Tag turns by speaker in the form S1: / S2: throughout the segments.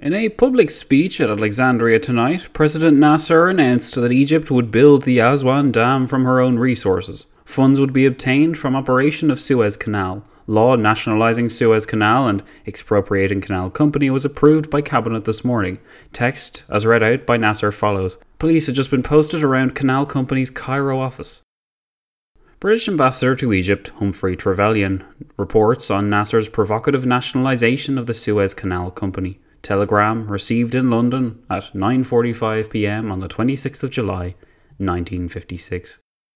S1: In a public speech at Alexandria tonight, President Nasser announced that Egypt would build the Aswan Dam from her own resources. Funds would be obtained from operation of Suez Canal. Law nationalising Suez Canal and expropriating Canal Company was approved by Cabinet this morning. Text, as read out by Nasser, follows. Police had just been posted around Canal Company's Cairo office. British Ambassador to Egypt, Humphrey Trevelyan, reports on Nasser's provocative nationalisation of the Suez Canal Company. Telegram received in London at 9:45 p.m. on the 26th of July, 1956.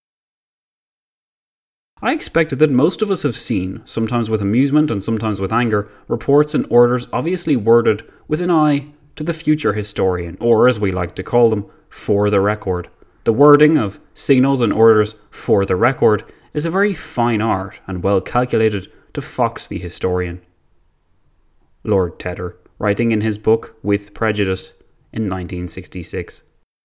S1: I expected that most of us have seen, sometimes with amusement and sometimes with anger, reports and orders obviously worded with an eye to the future historian, or as we like to call them, for the record. The wording of signals and orders for the record is a very fine art and well calculated to fox the historian. Lord Tedder, writing in his book With Prejudice in 1966.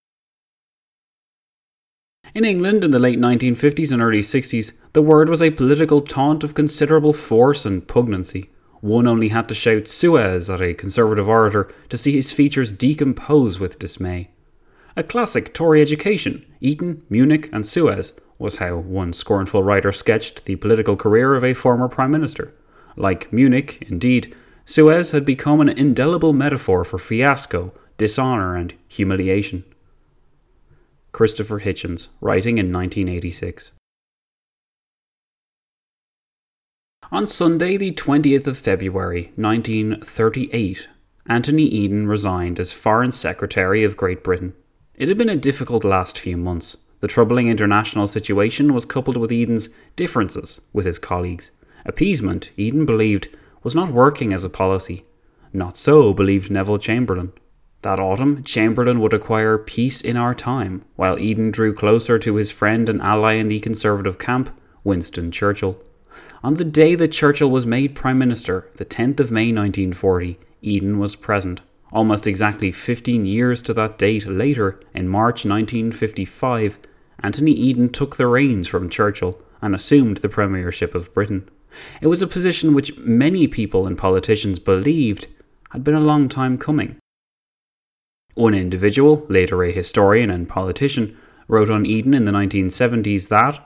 S1: In England in the late 1950s and early 60s, the word was a political taunt of considerable force and pugnancy. One only had to shout Suez at a Conservative orator to see his features decompose with dismay. A classic Tory education, Eton, Munich and Suez, was how one scornful writer sketched the political career of a former Prime Minister. Like Munich, indeed, Suez had become an indelible metaphor for fiasco, dishonour and humiliation. Christopher Hitchens, writing in 1986. On Sunday, the 20th of February, 1938, Anthony Eden resigned as Foreign Secretary of Great Britain. It had been a difficult last few months. The troubling international situation was coupled with Eden's differences with his colleagues. Appeasement, Eden believed, was not working as a policy. Not so believed Neville Chamberlain. That autumn, Chamberlain would acquire peace in our time, while Eden drew closer to his friend and ally in the Conservative camp, Winston Churchill. On the day that Churchill was made Prime Minister, the 10th of May 1940, Eden was present. Almost exactly 15 years to that date later, in March 1955, Anthony Eden took the reins from Churchill and assumed the premiership of Britain. It was a position which many people and politicians believed had been a long time coming. One individual, later a historian and politician, wrote on Eden in the 1970s that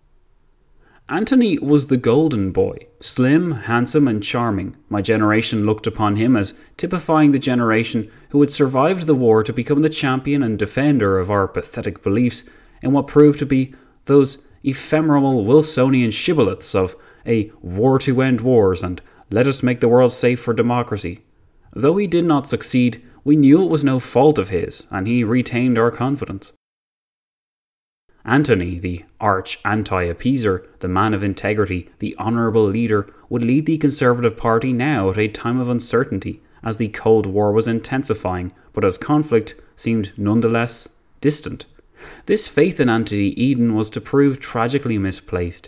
S1: Anthony was the golden boy, slim, handsome and charming. My generation looked upon him as typifying the generation who had survived the war to become the champion and defender of our pathetic beliefs in what proved to be those ephemeral Wilsonian shibboleths of a war to end wars and let us make the world safe for democracy. Though he did not succeed, we knew it was no fault of his, and he retained our confidence. Anthony, the arch anti-appeaser, the man of integrity, the honourable leader, would lead the Conservative Party now at a time of uncertainty, as the Cold War was intensifying, but as conflict seemed nonetheless distant. This faith in Anthony Eden was to prove tragically misplaced.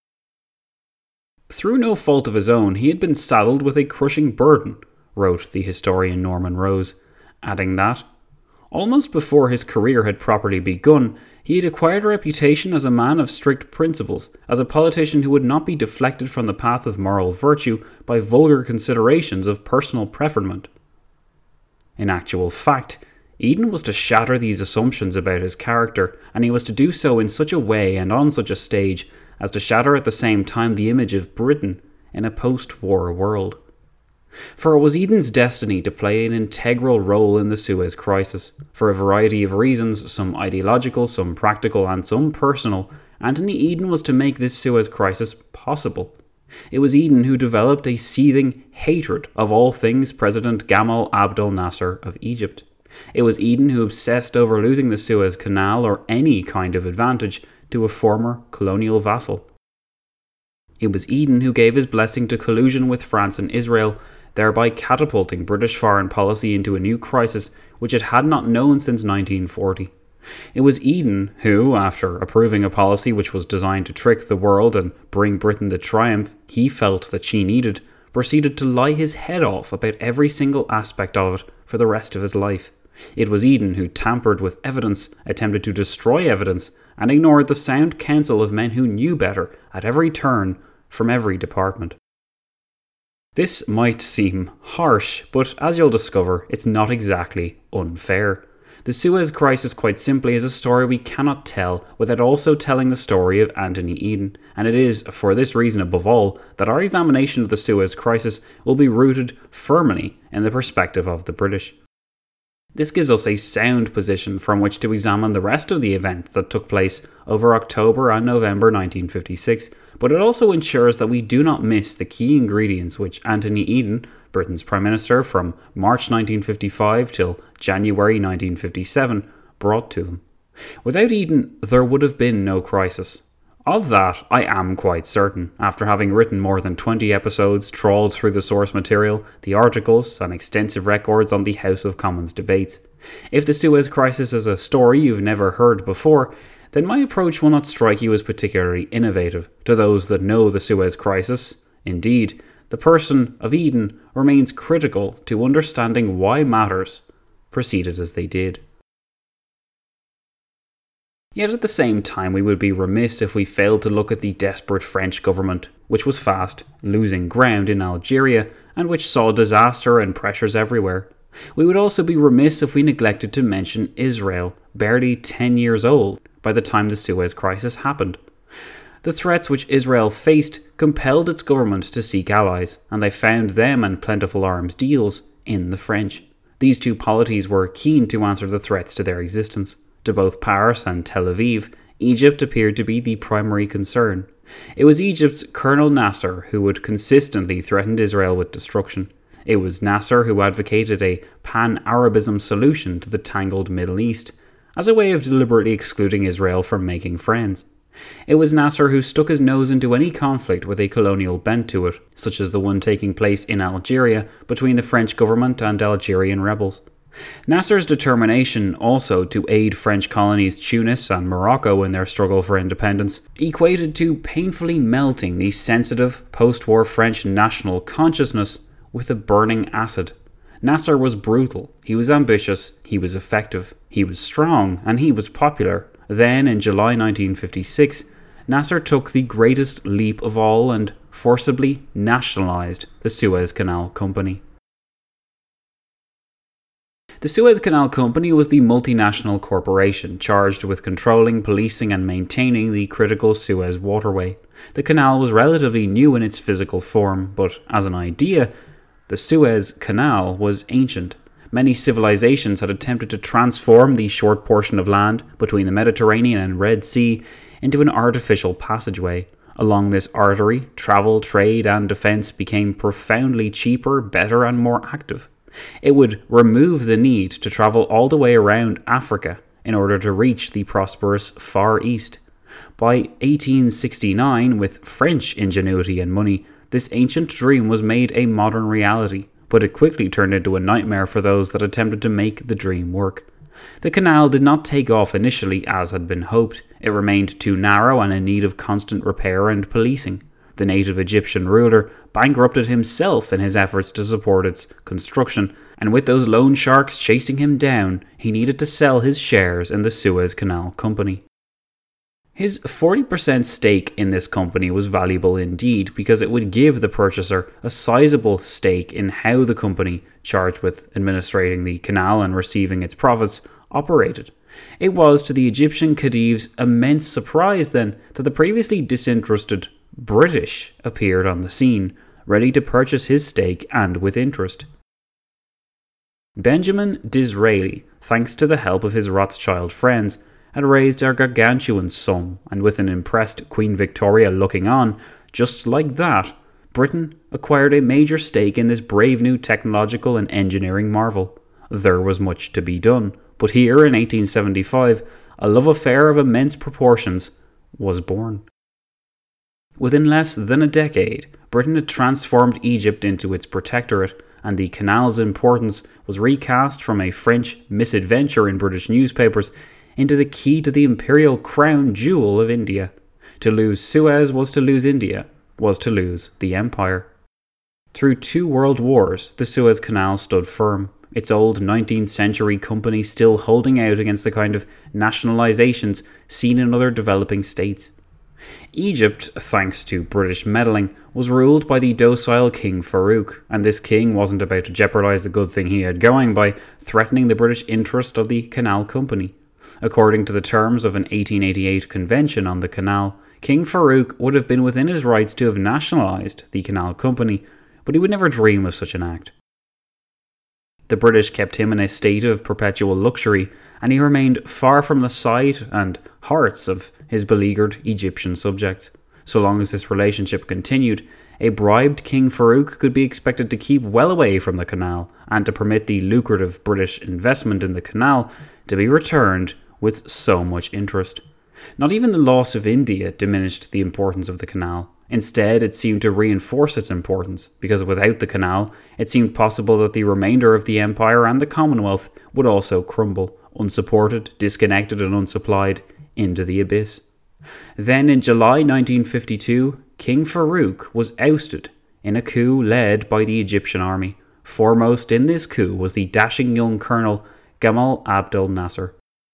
S1: Through no fault of his own, he had been saddled with a crushing burden, wrote the historian Norman Rose, adding that, almost before his career had properly begun, he had acquired a reputation as a man of strict principles, as a politician who would not be deflected from the path of moral virtue by vulgar considerations of personal preferment. In actual fact, Eden was to shatter these assumptions about his character, and he was to do so in such a way and on such a stage as to shatter at the same time the image of Britain in a post-war world. For it was Eden's destiny to play an integral role in the Suez Crisis. For a variety of reasons, some ideological, some practical and some personal, Anthony Eden was to make this Suez Crisis possible. It was Eden who developed a seething hatred of all things President Gamal Abdel Nasser of Egypt. It was Eden who obsessed over losing the Suez Canal or any kind of advantage to a former colonial vassal. It was Eden who gave his blessing to collusion with France and Israel, thereby catapulting British foreign policy into a new crisis which it had not known since 1940. It was Eden who, after approving a policy which was designed to trick the world and bring Britain the triumph he felt that she needed, proceeded to lie his head off about every single aspect of it for the rest of his life. It was Eden who tampered with evidence, attempted to destroy evidence, and ignored the sound counsel of men who knew better at every turn from every department. This might seem harsh, but as you'll discover, it's not exactly unfair. The Suez Crisis quite simply is a story we cannot tell without also telling the story of Anthony Eden, and it is for this reason above all that our examination of the Suez Crisis will be rooted firmly in the perspective of the British. This gives us a sound position from which to examine the rest of the event that took place over October and November 1956, but it also ensures that we do not miss the key ingredients which Anthony Eden, Britain's Prime Minister from March 1955 till January 1957, brought to them. Without Eden, there would have been no crisis. Of that, I am quite certain, after having written more than 20 episodes, trawled through the source material, the articles, and extensive records on the House of Commons debates. If the Suez Crisis is a story you've never heard before, then my approach will not strike you as particularly innovative. To those that know the Suez Crisis, indeed, the person of Eden remains critical to understanding why matters proceeded as they did. Yet at the same time, we would be remiss if we failed to look at the desperate French government, which was fast losing ground in Algeria and which saw disaster and pressures everywhere. We would also be remiss if we neglected to mention Israel, barely 10 years old by the time the Suez Crisis happened. The threats which Israel faced compelled its government to seek allies, and they found them and plentiful arms deals in the French. These two polities were keen to answer the threats to their existence. To both Paris and Tel Aviv, Egypt appeared to be the primary concern. It was Egypt's Colonel Nasser who had consistently threatened Israel with destruction. It was Nasser who advocated a pan-Arabism solution to the tangled Middle East, as a way of deliberately excluding Israel from making friends. It was Nasser who stuck his nose into any conflict with a colonial bent to it, such as the one taking place in Algeria between the French government and Algerian rebels. Nasser's determination also to aid French colonies Tunis and Morocco in their struggle for independence equated to painfully melting the sensitive post-war French national consciousness with a burning acid. Nasser was brutal, he was ambitious, he was effective, he was strong, and he was popular. Then, in July 1956, Nasser took the greatest leap of all and forcibly nationalised the Suez Canal Company. The Suez Canal Company was the multinational corporation charged with controlling, policing and maintaining the critical Suez waterway. The canal was relatively new in its physical form, but as an idea, the Suez Canal was ancient. Many civilizations had attempted to transform the short portion of land between the Mediterranean and Red Sea into an artificial passageway. Along this artery, travel, trade and defence became profoundly cheaper, better and more active. It would remove the need to travel all the way around Africa in order to reach the prosperous Far East. By 1869, with French ingenuity and money, this ancient dream was made a modern reality, but it quickly turned into a nightmare for those that attempted to make the dream work. The canal did not take off initially as had been hoped. It remained too narrow and in need of constant repair and policing. The native Egyptian ruler bankrupted himself in his efforts to support its construction, and with those loan sharks chasing him down, he needed to sell his shares in the Suez Canal Company. His 40% stake in this company was valuable indeed because it would give the purchaser a sizable stake in how the company, charged with administrating the canal and receiving its profits, operated. It was to the Egyptian Khedive's immense surprise then that the previously disinterested British appeared on the scene, ready to purchase his stake and with interest. Benjamin Disraeli, thanks to the help of his Rothschild friends, had raised a gargantuan sum, and with an impressed Queen Victoria looking on, just like that, Britain acquired a major stake in this brave new technological and engineering marvel. There was much to be done, but here in 1875, a love affair of immense proportions was born. Within less than a decade, Britain had transformed Egypt into its protectorate, and the canal's importance was recast from a French misadventure in British newspapers into the key to the imperial crown jewel of India. To lose Suez was to lose India, was to lose the empire. Through 2 world wars, the Suez Canal stood firm, its old 19th century company still holding out against the kind of nationalizations seen in other developing states. Egypt, thanks to British meddling, was ruled by the docile King Farouk, and this king wasn't about to jeopardise the good thing he had going by threatening the British interest of the Canal Company. According to the terms of an 1888 convention on the canal, King Farouk would have been within his rights to have nationalised the Canal Company, but he would never dream of such an act. The British kept him in a state of perpetual luxury, and he remained far from the sight and hearts of his beleaguered Egyptian subjects. So long as this relationship continued, a bribed King Farouk could be expected to keep well away from the canal and to permit the lucrative British investment in the canal to be returned with so much interest. Not even the loss of India diminished the importance of the canal. Instead, it seemed to reinforce its importance, because without the canal, it seemed possible that the remainder of the empire and the Commonwealth would also crumble, unsupported, disconnected and unsupplied, into the abyss. Then in July 1952, King Farouk was ousted in a coup led by the Egyptian army. Foremost in this coup was the dashing young colonel Gamal Abdel Nasser.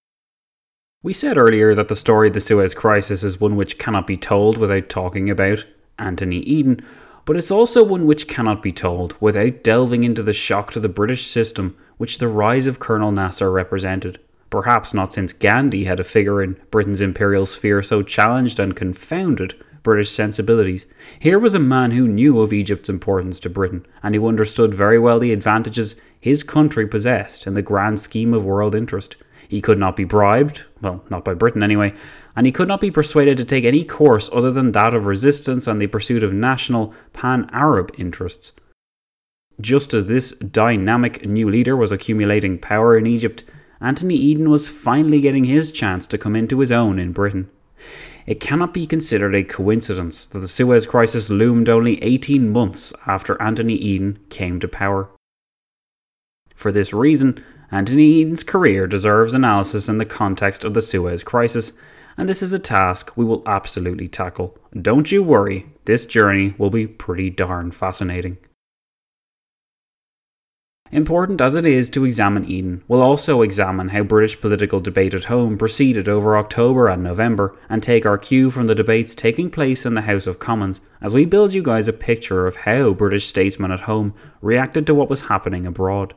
S1: We said earlier that the story of the Suez Crisis is one which cannot be told without talking about Anthony Eden, but it's also one which cannot be told without delving into the shock to the British system which the rise of Colonel Nasser represented. Perhaps not since Gandhi had a figure in Britain's imperial sphere so challenged and confounded British sensibilities. Here was a man who knew of Egypt's importance to Britain, and who understood very well the advantages his country possessed in the grand scheme of world interest. He could not be bribed, well, not by Britain anyway, and he could not be persuaded to take any course other than that of resistance and the pursuit of national pan-Arab interests. Just as this dynamic new leader was accumulating power in Egypt, Anthony Eden was finally getting his chance to come into his own in Britain. It cannot be considered a coincidence that the Suez Crisis loomed only 18 months after Anthony Eden came to power. For this reason, Anthony Eden's career deserves analysis in the context of the Suez Crisis, and this is a task we will absolutely tackle. Don't you worry, this journey will be pretty darn fascinating. Important as it is to examine Eden, we'll also examine how British political debate at home proceeded over October and November, and take our cue from the debates taking place in the House of Commons as we build you guys a picture of how British statesmen at home reacted to what was happening abroad.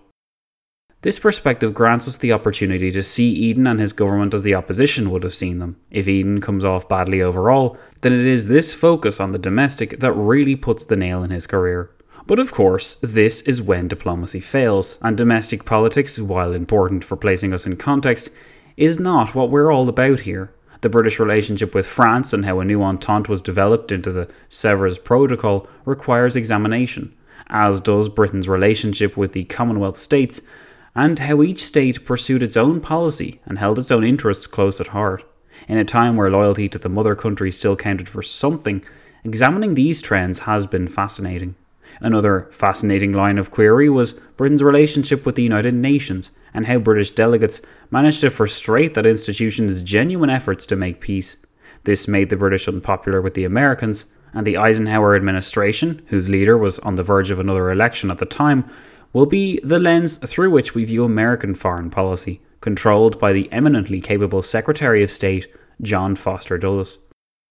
S1: This perspective grants us the opportunity to see Eden and his government as the opposition would have seen them. If Eden comes off badly overall, then it is this focus on the domestic that really puts the nail in his career. But of course, this is when diplomacy fails, and domestic politics, while important for placing us in context, is not what we're all about here. The British relationship with France and how a new entente was developed into the Sèvres Protocol requires examination, as does Britain's relationship with the Commonwealth states, and how each state pursued its own policy and held its own interests close at heart. In a time where loyalty to the mother country still counted for something, examining these trends has been fascinating. Another fascinating line of query was Britain's relationship with the United Nations, and how British delegates managed to frustrate that institution's genuine efforts to make peace. This made the British unpopular with the Americans, and the Eisenhower administration, whose leader was on the verge of another election at the time, will be the lens through which we view American foreign policy, controlled by the eminently capable Secretary of State, John Foster Dulles.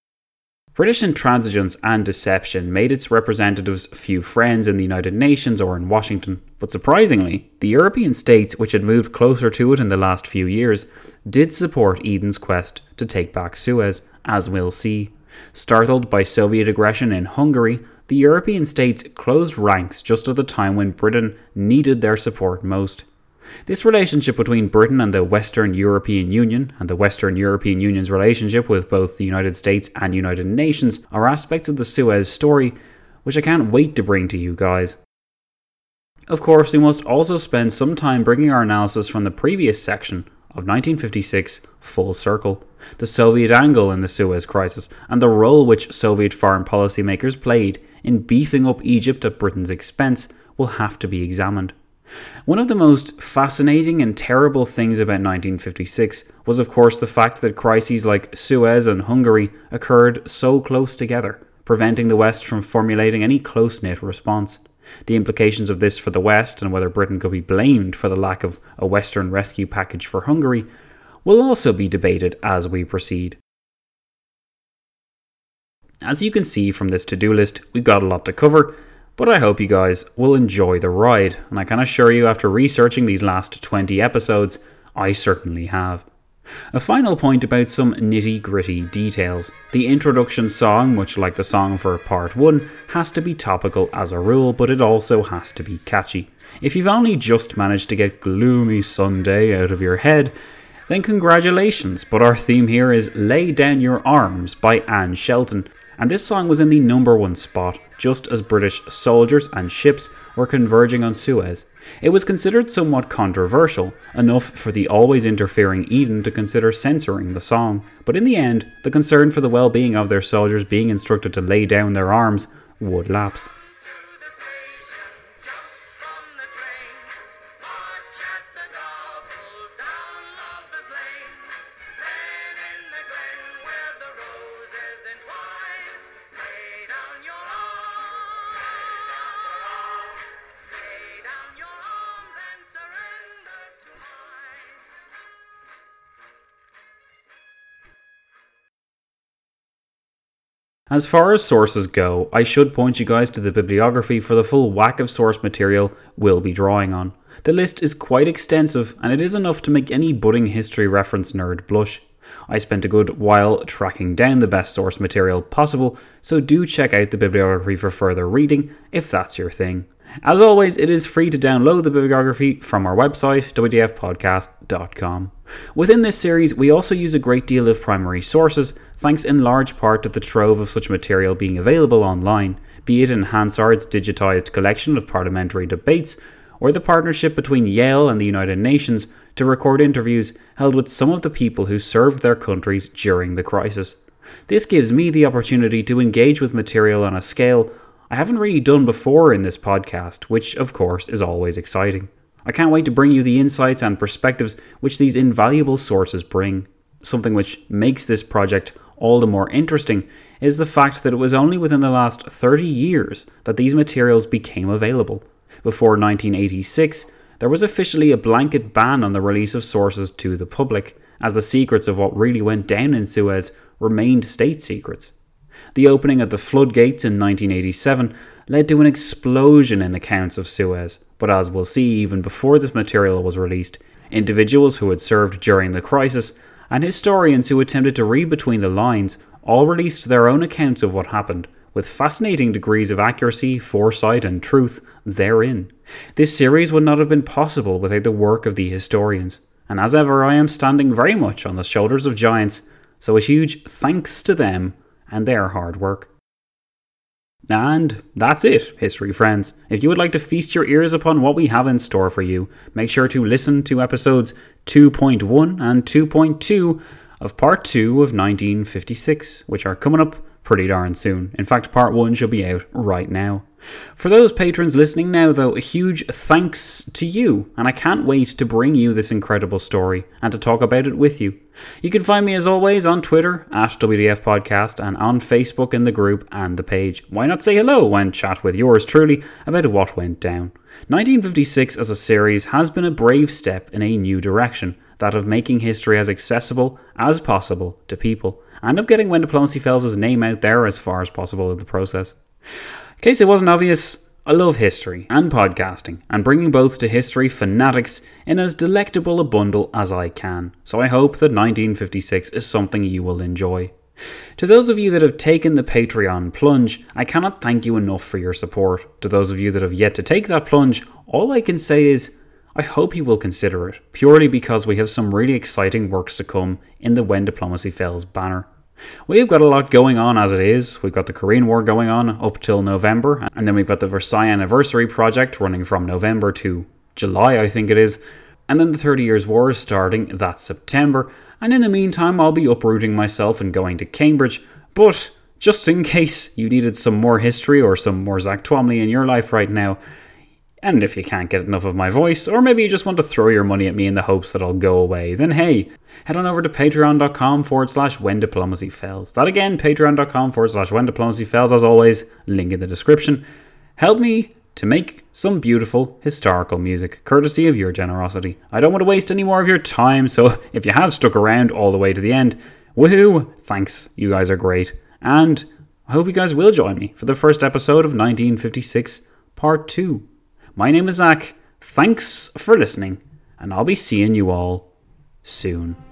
S1: British intransigence and deception made its representatives few friends in the United Nations or in Washington, but surprisingly, the European states which had moved closer to it in the last few years did support Eden's quest to take back Suez, as we'll see. Startled by Soviet aggression in Hungary, the European states closed ranks just at the time when Britain needed their support most. This relationship between Britain and the Western European Union, and the Western European Union's relationship with both the United States and United Nations, are aspects of the Suez story which I can't wait to bring to you guys. Of course, we must also spend some time bringing our analysis from the previous section of 1956 full circle. The Soviet angle in the Suez Crisis, and the role which Soviet foreign policy makers played in beefing up Egypt at Britain's expense, will have to be examined. One of the most fascinating and terrible things about 1956 was of course the fact that crises like Suez and Hungary occurred so close together, preventing the West from formulating any close-knit response. The implications of this for the West, and whether Britain could be blamed for the lack of a Western rescue package for Hungary, will also be debated as we proceed. As you can see from this to-do list, we've got a lot to cover, but I hope you guys will enjoy the ride, and I can assure you after researching these last 20 episodes, I certainly have. A final point about some nitty-gritty details. The introduction song, much like the song for part 1, has to be topical as a rule, but it also has to be catchy. If you've only just managed to get Gloomy Sunday out of your head, then congratulations, but our theme here is Lay Down Your Arms by Anne Shelton, and this song was in the #1 spot just as British soldiers and ships were converging on Suez. It was considered somewhat controversial, enough for the always interfering Eden to consider censoring the song, but in the end, the concern for the well-being of their soldiers being instructed to lay down their arms would lapse. As far as sources go, I should point you guys to the bibliography for the full whack of source material we'll be drawing on. The list is quite extensive, and it is enough to make any budding history reference nerd blush. I spent a good while tracking down the best source material possible, so do check out the bibliography for further reading if that's your thing. As always, it is free to download the bibliography from our website, wdfpodcast.com. Within this series, we also use a great deal of primary sources, thanks in large part to the trove of such material being available online, be it in Hansard's digitised collection of parliamentary debates, or the partnership between Yale and the United Nations to record interviews held with some of the people who served their countries during the crisis. This gives me the opportunity to engage with material on a scale I haven't really done before in this podcast, which of course is always exciting. I can't wait to bring you the insights and perspectives which these invaluable sources bring. Something which makes this project all the more interesting is the fact that it was only within the last 30 years that these materials became available. Before 1986, there was officially a blanket ban on the release of sources to the public, as the secrets of what really went down in Suez remained state secrets. The opening of the floodgates in 1987 led to an explosion in accounts of Suez, but as we'll see even before this material was released, individuals who had served during the crisis and historians who attempted to read between the lines all released their own accounts of what happened, with fascinating degrees of accuracy, foresight and truth therein. This series would not have been possible without the work of the historians, and as ever I am standing very much on the shoulders of giants, so a huge thanks to them and their hard work. And that's it, history friends. If you would like to feast your ears upon what we have in store for you, make sure to listen to episodes 2.1 and 2.2 of part 2 of 1956, which are coming up pretty darn soon. In fact, part 1 should be out right now. For those patrons listening now, though, a huge thanks to you, and I can't wait to bring you this incredible story and to talk about it with you. You can find me as always on Twitter at WDF Podcast and on Facebook in the group and the page. Why not say hello and chat with yours truly about what went down? 1956 as a series has been a brave step in a new direction, that of making history as accessible as possible to people, and of getting When Diplomacy Fails' name out there as far as possible in the process. In case it wasn't obvious, I love history and podcasting, and bringing both to history fanatics in as delectable a bundle as I can, so I hope that 1956 is something you will enjoy. To those of you that have taken the Patreon plunge, I cannot thank you enough for your support. To those of you that have yet to take that plunge, all I can say is, I hope you will consider it, purely because we have some really exciting works to come in the When Diplomacy Fails banner. We've got a lot going on as it is. We've got the Korean War going on up till November, and then we've got the Versailles Anniversary project running from November to July, I think it is, and then the 30 Years' War is starting that September, and in the meantime I'll be uprooting myself and going to Cambridge, but just in case you needed some more history or some more Zach Twomley in your life right now, and if you can't get enough of my voice, or maybe you just want to throw your money at me in the hopes that I'll go away, then hey, head on over to patreon.com/When Diplomacy Fails. That again, patreon.com/When Diplomacy Fails, as always, link in the description. Help me to make some beautiful historical music, courtesy of your generosity. I don't want to waste any more of your time, so if you have stuck around all the way to the end, woohoo, thanks, you guys are great. And I hope you guys will join me for the first episode of 1956 Part 2. My name is Zach. Thanks for listening, and I'll be seeing you all soon.